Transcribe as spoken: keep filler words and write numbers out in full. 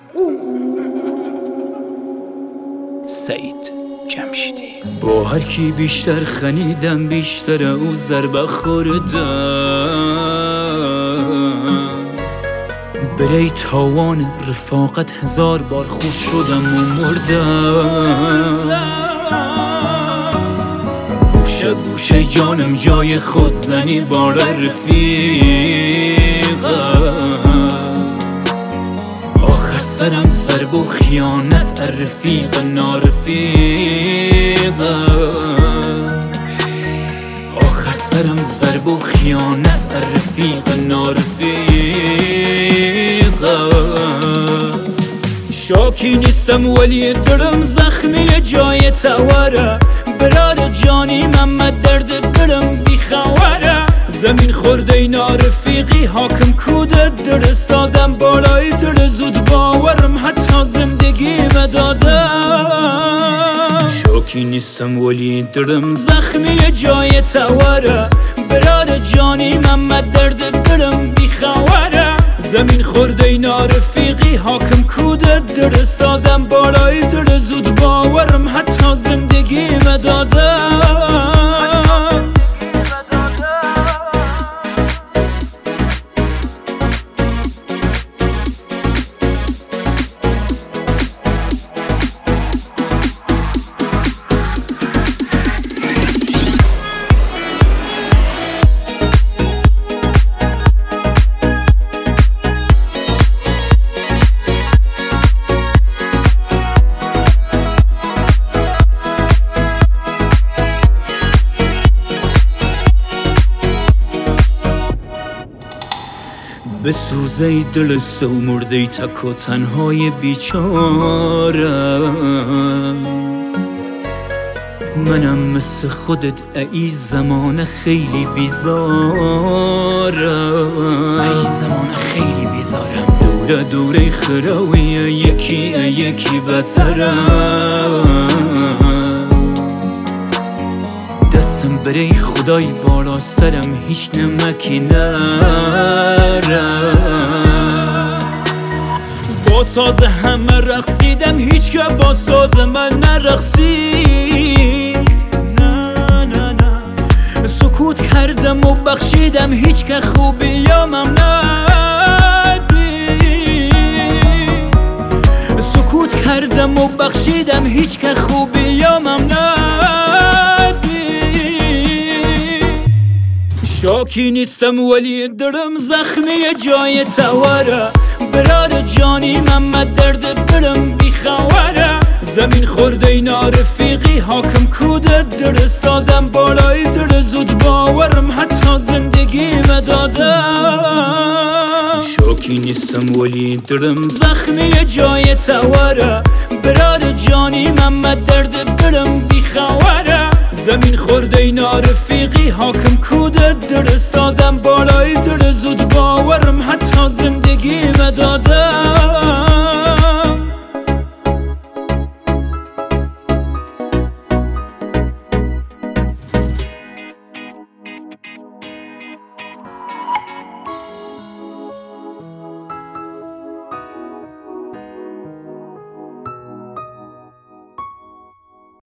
سعید جمشیدی. با هر کی بیشتر خنیدم بیشتر او ضربه خوردم. برای تاوان رفاقت هزار بار خود شدم و مردم. گوشه گوشه جانم جای خود زنی بار رفیقم. آخر سرم ضرب و خیانت رفیق نارفیقم. آخر سرم ضرب و خیانت رفیق نارفیقم. شاکی نیستم ولی دلم زخمی جای تواره. برار جانی محمد درد دلم بیخواره. زمین خورده نارفیقی حاکم کودت در سادم بالای در زود باورم حتی زندگی مدادم. شاکی نیستم ولی دلم زخمی جای تواره. برار جانی محمد درد دلم بیخواره. زمین خورده نارفیقی حاکم کودت در سادم بالای در زود باورم حتی زندگی مدادم. بسوزه دل سو مرده تک و تنهای بیچاره. منم مثل خودت ای زمان خیلی بیزارم. ای زمان خیلی بیزارم. دوره دوره خراوی یکی یکی بترم. دستم برای خدای بالا سرم هیچ نمکی نرم. با ساز همه رقصیدم هیچ که با ساز من نرقصید. نه نه نه سکوت کردم و بخشیدم هیچ که خوبیامم ندید. سکوت کردم و بخشیدم هیچ که خوبیامم ندید. شاکی نیستم ولی دلم زخمی جای تواره. برار جانی محمد درد دلم بیخواره. زمین خورده نارفیقی حاکم کودت در سادم بالای در زود باورم حتی زندگی مدادم. شاکی نیستم ولی دلم زخمی جای تواره. برار جانی محمد درد دلم بیخواره. زمین خورده نارفیقی حاکم کودت در سادم بالای در زود باورم حتی زندگی مدادم.